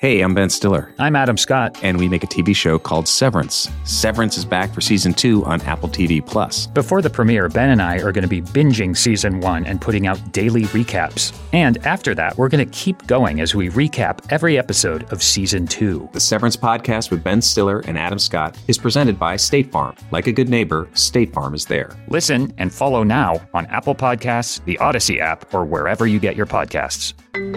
Hey, I'm Ben Stiller. I'm Adam Scott. And we make a TV show called Severance. Severance is back for Season 2 on Apple TV+. Before the premiere, Ben and I are going to be binging Season 1 and putting out daily recaps. And after that, we're going to keep going as we recap every episode of Season 2. The Severance podcast with Ben Stiller and Adam Scott is presented by State Farm. Like a good neighbor, State Farm is there. Listen and follow now on Apple Podcasts, the Odyssey app, or wherever you get your podcasts.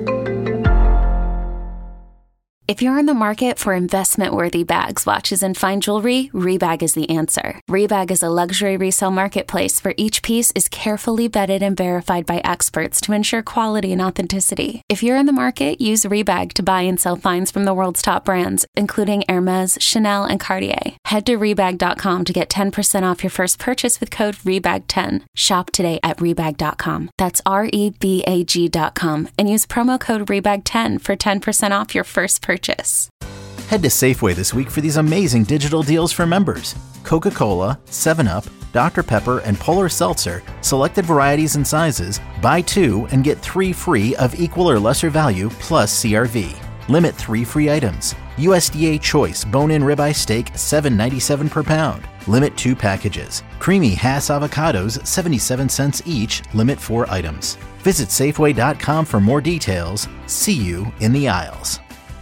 If you're in the market for investment-worthy bags, watches, and fine jewelry, Rebag is the answer. Rebag is a luxury resale marketplace where each piece is carefully vetted and verified by experts to ensure quality and authenticity. If you're in the market, use Rebag to buy and sell finds from the world's top brands, including Hermes, Chanel, and Cartier. Head to Rebag.com to get 10% off your first purchase with code REBAG10. Shop today at Rebag.com. That's REBAG.com. And use promo code REBAG10 for 10% off your first purchase. Head to Safeway this week for these amazing digital deals for members. Coca-Cola, 7-Up, Dr. Pepper, and Polar Seltzer, selected varieties and sizes, buy 2 and get 3 free of equal or lesser value plus CRV. Limit 3 free items. USDA Choice bone-in ribeye steak, $7.97 per pound. Limit 2 packages. Creamy Hass avocados, 77 cents each. Limit 4 items. Visit Safeway.com for more details. See you in the aisles.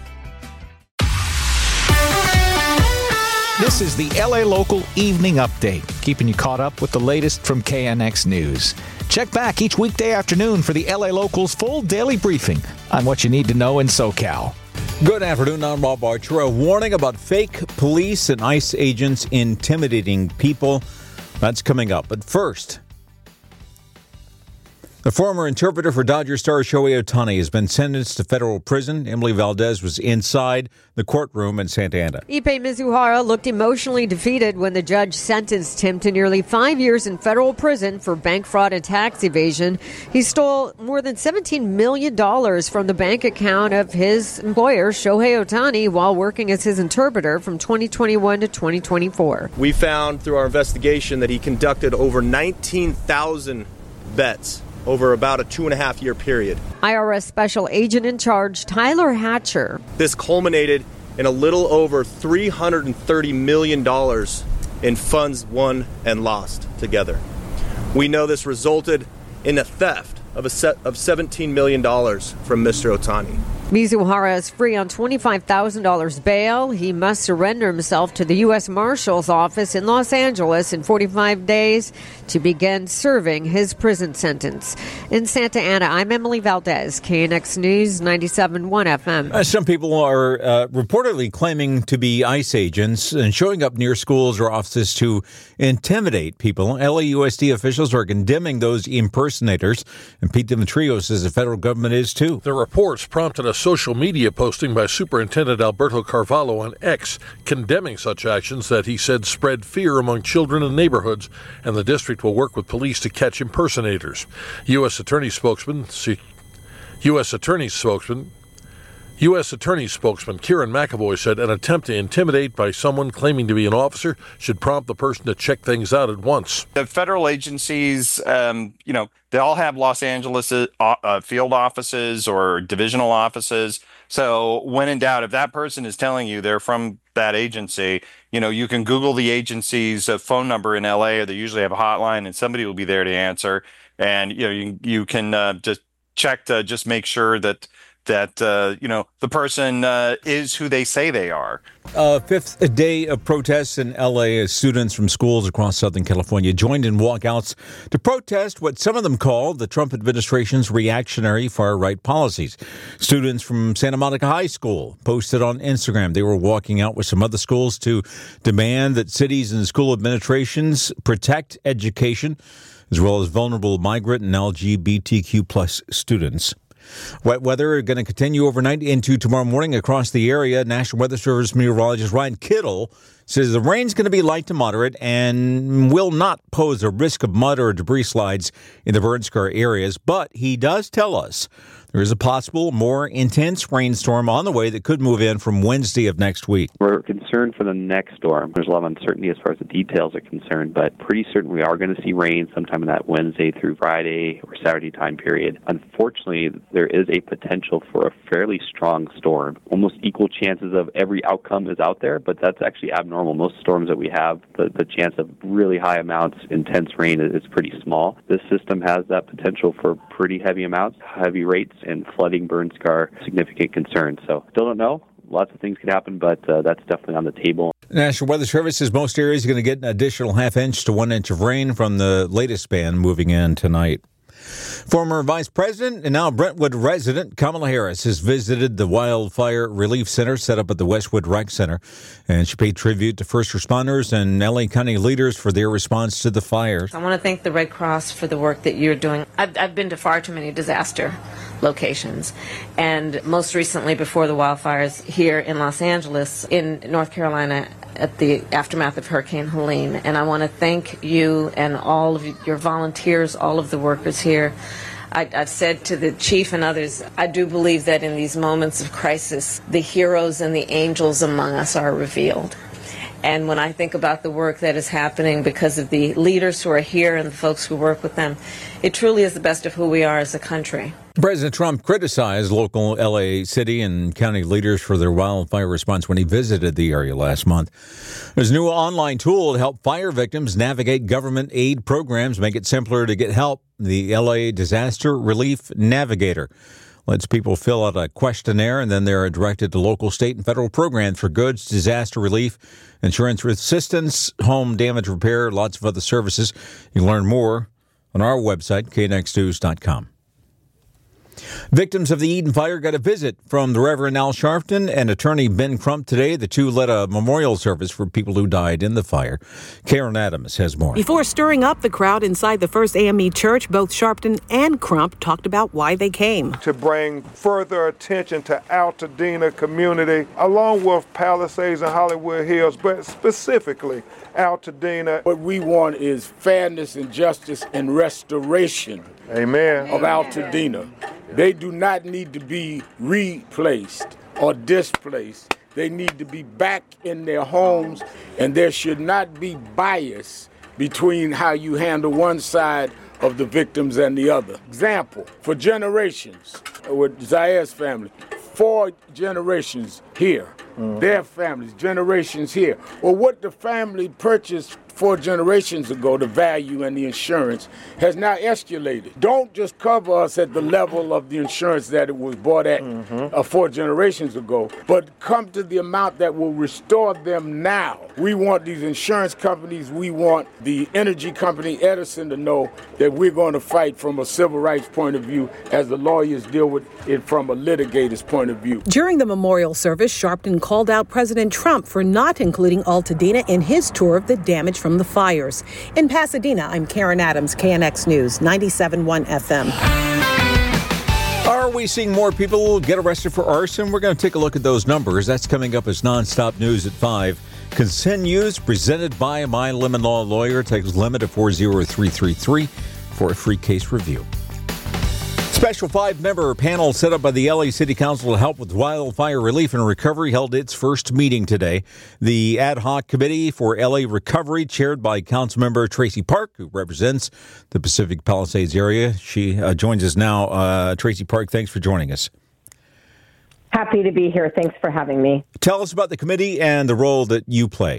This is the LA Local Evening Update, keeping you caught up with the latest from KNX News. Check back each weekday afternoon for the LA Local's full daily briefing on what you need to know in SoCal. Good afternoon, I'm Rob Archer. A warning about fake police and ICE agents intimidating people. That's coming up. But first, the former interpreter for Dodger star Shohei Ohtani has been sentenced to federal prison. Emily Valdez was inside the courtroom in Santa Ana. Ippei Mizuhara looked emotionally defeated when the judge sentenced him to nearly 5 years in federal prison for bank fraud and tax evasion. He stole more than $17 million from the bank account of his employer, Shohei Ohtani, while working as his interpreter from 2021 to 2024. We found through our investigation that he conducted over 19,000 bets over about a 2.5-year period. IRS Special Agent in Charge Tyler Hatcher. This culminated in a little over $330 million in funds won and lost together. We know this resulted in the theft of $17 million from Mr. Ohtani. Mizuhara is free on $25,000 bail. He must surrender himself to the U.S. Marshal's office in Los Angeles in 45 days to begin serving his prison sentence. In Santa Ana, I'm Emily Valdez, KNX News 97.1 FM. Some people are reportedly claiming to be ICE agents and showing up near schools or offices to intimidate people. LAUSD officials are condemning those impersonators, and Pete Demetrio says the federal government is too. The reports prompted a social media posting by Superintendent Alberto Carvalho on X, condemning such actions that he said spread fear among children in neighborhoods, and the district will work with police to catch impersonators. U.S. Attorney spokesman Kieran McAvoy said an attempt to intimidate by someone claiming to be an officer should prompt the person to check things out at once. The federal agencies, they all have Los Angeles field offices or divisional offices. So when in doubt, if that person is telling you they're from that agency, you can Google the agency's phone number in LA, or they usually have a hotline, and somebody will be there to answer. And you can just check to just make sure that the person is who they say they are. Fifth day of protests in L.A. as students from schools across Southern California joined in walkouts to protest what some of them call the Trump administration's reactionary far-right policies. Students from Santa Monica High School posted on Instagram they were walking out with some other schools to demand that cities and school administrations protect education, as well as vulnerable migrant and LGBTQ plus students. Wet weather going to continue overnight into tomorrow morning across the area. National Weather Service meteorologist Ryan Kittle says the rain's going to be light to moderate and will not pose a risk of mud or debris slides in the Burn Scar areas. But he does tell us There is a possible more intense rainstorm on the way that could move in from Wednesday of next week. We're concerned for the next storm. There's a lot of uncertainty as far as the details are concerned, but pretty certain we are going to see rain sometime in that Wednesday through Friday or Saturday time period. Unfortunately, there is a potential for a fairly strong storm. Almost equal chances of every outcome is out there, but that's actually abnormal. Most storms that we have, the chance of really high amounts, intense rain is pretty small. This system has that potential for pretty heavy amounts, heavy rates, and flooding, burn scar, significant concern. So still don't know. Lots of things could happen, but that's definitely on the table. National Weather Service says most areas are going to get an additional half inch to 1 inch of rain from the latest band moving in tonight. Former Vice President and now Brentwood resident Kamala Harris has visited the Wildfire Relief Center set up at the Westwood Rec Center, and she paid tribute to first responders and LA County leaders for their response to the fires. I want to thank the Red Cross for the work that you're doing. I've been to far too many disaster locations, and most recently before the wildfires here in Los Angeles, in North Carolina, at the aftermath of Hurricane Helene. And I want to thank you and all of your volunteers, all of the workers here. I've said to the chief and others, I do believe that in these moments of crisis, the heroes and the angels among us are revealed. And when I think about the work that is happening because of the leaders who are here and the folks who work with them, it truly is the best of who we are as a country. President Trump criticized local L.A. city and county leaders for their wildfire response when he visited the area last month. There's a new online tool to help fire victims navigate government aid programs, make it simpler to get help. The L.A. Disaster Relief Navigator lets people fill out a questionnaire, and then they're directed to local, state, and federal programs for goods, disaster relief, insurance assistance, home damage repair, lots of other services. You can learn more on our website, knxnews.com. Victims of the Eden Fire got a visit from the Reverend Al Sharpton and attorney Ben Crump today. The two led a memorial service for people who died in the fire. Karen Adams has more. Before stirring up the crowd inside the First AME Church, both Sharpton and Crump talked about why they came. To bring further attention to Altadena community, along with Palisades and Hollywood Hills, but specifically Altadena. What we want is fairness and justice and restoration. Amen. Of Altadena. They do not need to be replaced or displaced. They need to be back in their homes, and there should not be bias between how you handle one side of the victims and the other. Example, for generations, with Zaya's family, 4 generations here. Their families, generations here. Well, what the family purchased 4 generations ago, the value and the insurance, has now escalated. Don't just cover us at the level of the insurance that it was bought at 4 generations ago, but come to the amount that will restore them now. We want these insurance companies, we want the energy company Edison to know that we're going to fight from a civil rights point of view as the lawyers deal with it from a litigator's point of view. During the memorial service, Sharpton called out President Trump for not including Altadena in his tour of the damage from the fires. In Pasadena, I'm Karen Adams, KNX News, 97.1 FM. Are we seeing more people get arrested for arson? We're going to take a look at those numbers. That's coming up as Nonstop News at 5 continues, presented by My Lemon Law Lawyer. Text limit of 40333 for a free case review. Special 5-member panel set up by the LA City Council to help with wildfire relief and recovery held its first meeting today. The ad hoc committee for LA Recovery, chaired by Councilmember Tracy Park, who represents the Pacific Palisades area. She joins us now. Tracy Park, thanks for joining us. Happy to be here. Thanks for having me. Tell us about the committee and the role that you play.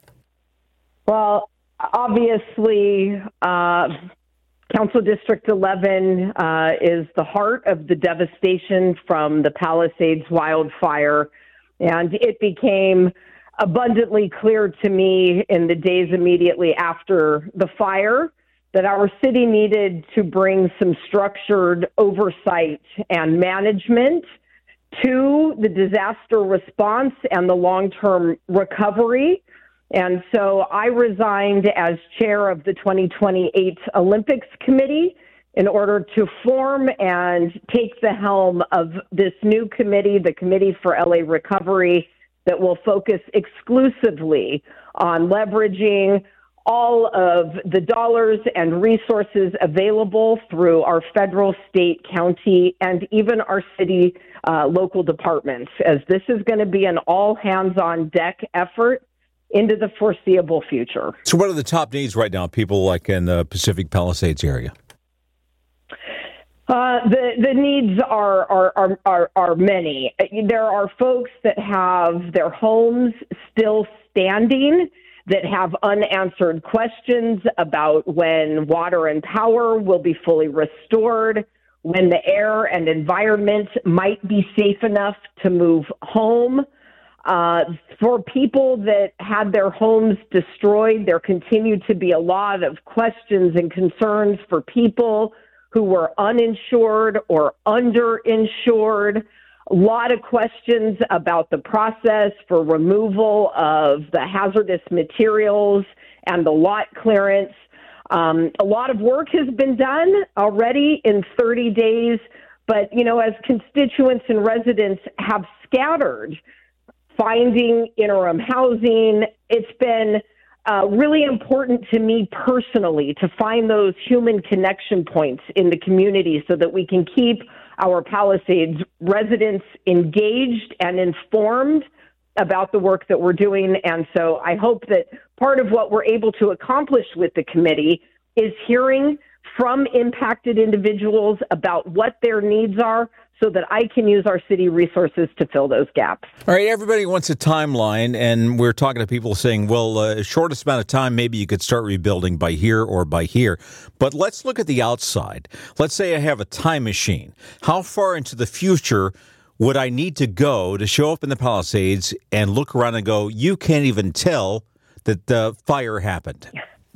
Well, obviously, Council District 11 is the heart of the devastation from the Palisades wildfire, and it became abundantly clear to me in the days immediately after the fire that our city needed to bring some structured oversight and management to the disaster response and the long-term recovery. And so I resigned as chair of the 2028 Olympics Committee in order to form and take the helm of this new committee, the Committee for LA Recovery, that will focus exclusively on leveraging all of the dollars and resources available through our federal, state, county, and even our city local departments, as this is going to be an all-hands-on-deck effort into the foreseeable future. So what are the top needs right now, people like in the Pacific Palisades area? The needs are many. There are folks that have their homes still standing, that have unanswered questions about when water and power will be fully restored, when the air and environment might be safe enough to move home. For people that had their homes destroyed, there continue to be a lot of questions and concerns for people who were uninsured or underinsured. A lot of questions about the process for removal of the hazardous materials and the lot clearance. A lot of work has been done already in 30 days, but, as constituents and residents have scattered, finding interim housing, it's been really important to me personally to find those human connection points in the community so that we can keep our Palisades residents engaged and informed about the work that we're doing. And so I hope that part of what we're able to accomplish with the committee is hearing from impacted individuals about what their needs are so that I can use our city resources to fill those gaps. All right, everybody wants a timeline, and we're talking to people saying, well, shortest amount of time, maybe you could start rebuilding by here or by here. But let's look at the outside. Let's say I have a time machine. How far into the future would I need to go to show up in the Palisades and look around and go, you can't even tell that the fire happened?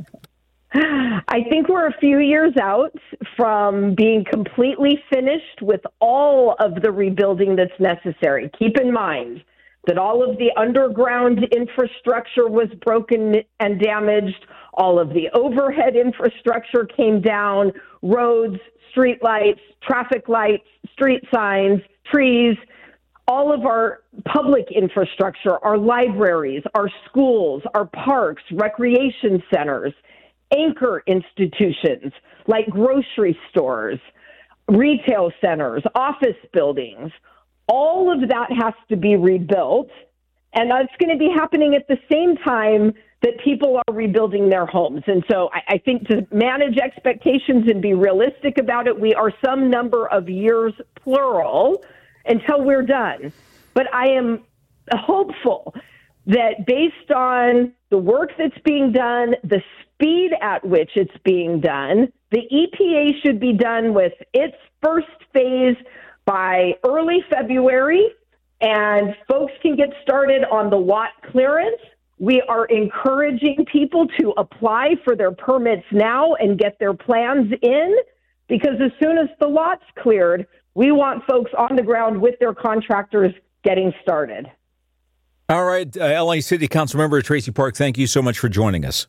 I think we're a few years out from being completely finished with all of the rebuilding that's necessary. Keep in mind that all of the underground infrastructure was broken and damaged. All of the overhead infrastructure came down, roads, street lights, traffic lights, street signs, trees. All of our public infrastructure, our libraries, our schools, our parks, recreation centers, anchor institutions like grocery stores, retail centers, office buildings, all of that has to be rebuilt. And that's going to be happening at the same time that people are rebuilding their homes. And so I think to manage expectations and be realistic about it, we are some number of years, plural, until we're done. But I am hopeful that based on the work that's being done, the speed at which it's being done, the EPA should be done with its first phase by early February, and folks can get started on the lot clearance. We are encouraging people to apply for their permits now and get their plans in, because as soon as the lot's cleared, we want folks on the ground with their contractors getting started. All right, LA City Council Member Tracy Park, thank you so much for joining us.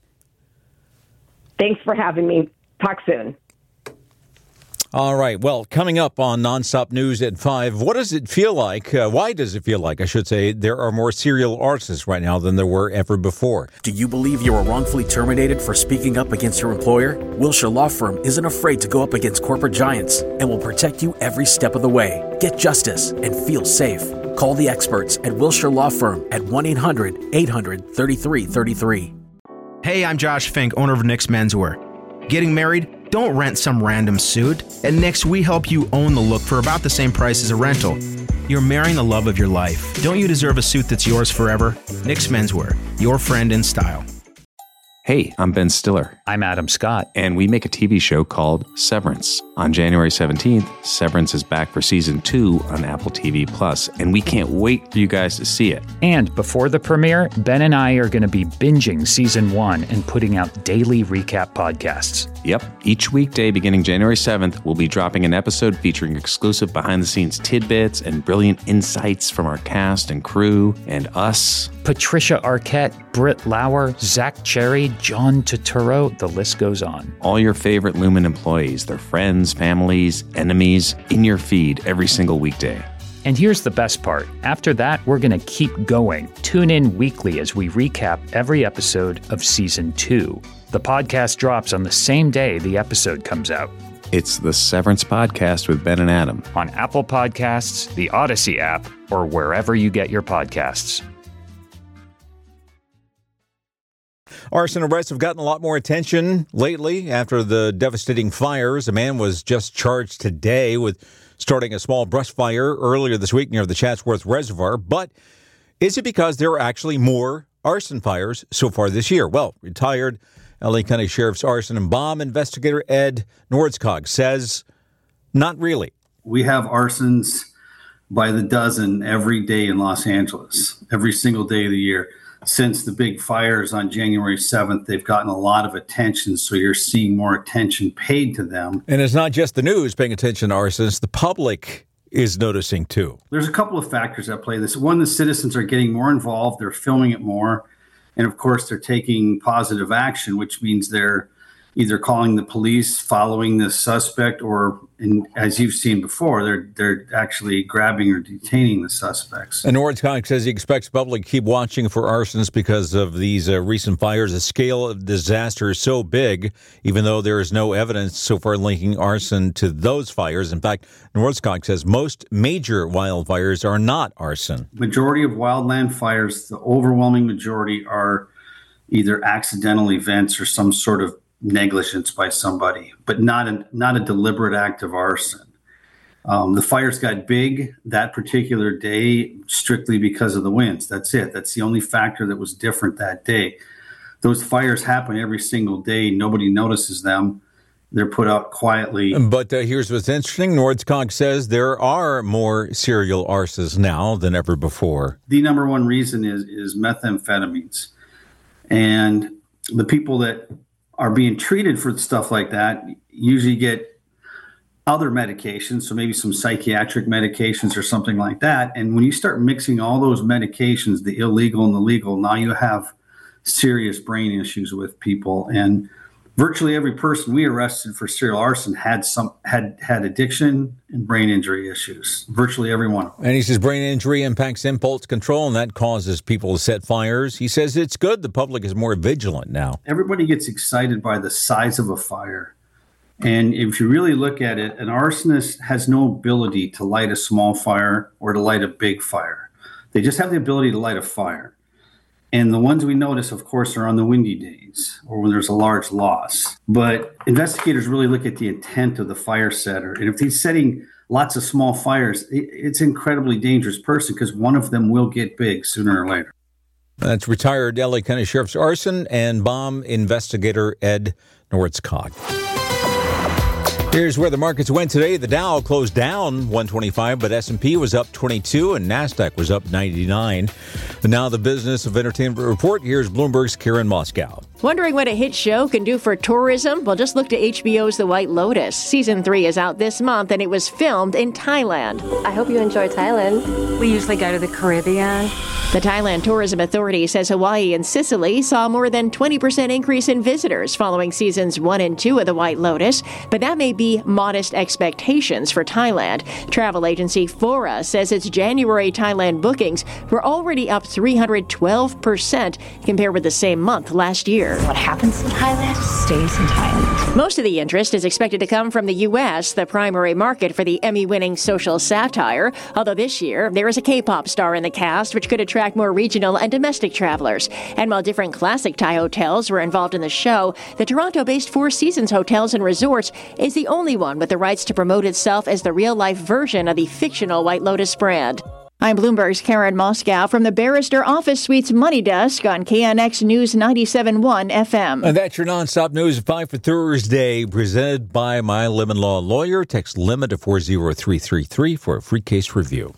Thanks for having me. Talk soon. All right. Well, coming up on Nonstop News at 5, what does it feel like? Why does it feel like, I should say, there are more serial arsonists right now than there were ever before? Do you believe you were wrongfully terminated for speaking up against your employer? Wilshire Law Firm isn't afraid to go up against corporate giants and will protect you every step of the way. Get justice and feel safe. Call the experts at Wilshire Law Firm at 1-800-800-3333. Hey, I'm Josh Fink, owner of Nick's Menswear. Getting married? Don't rent some random suit. At Nick's, we help you own the look for about the same price as a rental. You're marrying the love of your life. Don't you deserve a suit that's yours forever? Nick's Menswear, your friend in style. Hey, I'm Ben Stiller. I'm Adam Scott. And we make a TV show called Severance. On January 17th, Severance is back for season 2 on Apple TV+, and we can't wait for you guys to see it. And before the premiere, Ben and I are going to be binging season 1 and putting out daily recap podcasts. Yep. Each weekday beginning January 7th, we'll be dropping an episode featuring exclusive behind-the-scenes tidbits and brilliant insights from our cast and crew and us. Patricia Arquette, Britt Lauer, Zach Cherry, John Turturro, the list goes on. All your favorite Lumen employees, their friends, families, enemies, in your feed every single weekday. And here's the best part. After that, we're going to keep going. Tune in weekly as we recap every episode of Season 2. The podcast drops on the same day the episode comes out. It's the Severance Podcast with Ben and Adam. On Apple Podcasts, the Odyssey app, or wherever you get your podcasts. Arson arrests have gotten a lot more attention lately after the devastating fires. A man was just charged today with starting a small brush fire earlier this week near the Chatsworth Reservoir. But is it because there are actually more arson fires so far this year? Well, retired LA County Sheriff's arson and bomb investigator Ed Nordskog says not really. We have arsons by the dozen every day in Los Angeles, every single day of the year. Since the big fires on January 7th, they've gotten a lot of attention, so you're seeing more attention paid to them. And it's not just the news paying attention to arsons. The public is noticing, too. There's a couple of factors at play. This one, the citizens are getting more involved. They're filming it more. And, of course, they're taking positive action, which means they're either calling the police, following the suspect, or, as you've seen before, they're actually grabbing or detaining the suspects. And Nordskog says he expects the public to keep watching for arsons because of these recent fires. The scale of disaster is so big, even though there is no evidence so far linking arson to those fires. In fact, Nordskog says most major wildfires are not arson. Majority of wildland fires, the overwhelming majority, are either accidental events or some sort of negligence by somebody, but not a deliberate act of arson. The fires got big that particular day strictly because of the winds. That's it. That's the only factor that was different that day. Those fires happen every single day. Nobody notices them. They're put out quietly. But here's what's interesting. Nordskog says there are more serial arsons now than ever before. The number one reason is methamphetamines. And the people that are being treated for stuff like that usually get other medications, so maybe some psychiatric medications or something like that. And when you start mixing all those medications, the illegal and the legal, now you have serious brain issues with people. And virtually every person we arrested for serial arson had addiction and brain injury issues. Virtually every one of them. And he says brain injury impacts impulse control, and that causes people to set fires. He says it's good the public is more vigilant now. Everybody gets excited by the size of a fire. And if you really look at it, an arsonist has no ability to light a small fire or to light a big fire. They just have the ability to light a fire. And the ones we notice, of course, are on the windy days or when there's a large loss. But investigators really look at the intent of the fire setter. And if he's setting lots of small fires, it's an incredibly dangerous person because one of them will get big sooner or later. That's retired LA County Sheriff's arson and bomb investigator Ed Nordskog. Here's where the markets went today. The Dow closed down 125, but S&P was up 22 and NASDAQ was up 99. And now the Business of Entertainment report. Here's Bloomberg's Karen Moscow. Wondering what a hit show can do for tourism? Well, just look to HBO's The White Lotus. Season 3 is out this month, and it was filmed in Thailand. I hope you enjoy Thailand. We usually go to the Caribbean. The Thailand Tourism Authority says Hawaii and Sicily saw more than 20% increase in visitors following seasons 1 and 2 of The White Lotus, but that may be modest expectations for Thailand. Travel agency Fora says its January Thailand bookings were already up 312% compared with the same month last year. What happens in Thailand stays in Thailand. Most of the interest is expected to come from the U.S., the primary market for the Emmy-winning social satire, although this year there is a K-pop star in the cast, which could attract more regional and domestic travelers. And while different classic Thai hotels were involved in the show, the Toronto-based Four Seasons Hotels and Resorts is the only one with the rights to promote itself as the real-life version of the fictional White Lotus brand. I'm Bloomberg's Karen Moscow from the Barrister Office Suites Money Desk on KNX News 97.1 FM. And that's your nonstop news at 5 for Thursday, presented by My Lemon Law Lawyer. Text LEMON to 40333 for a free case review.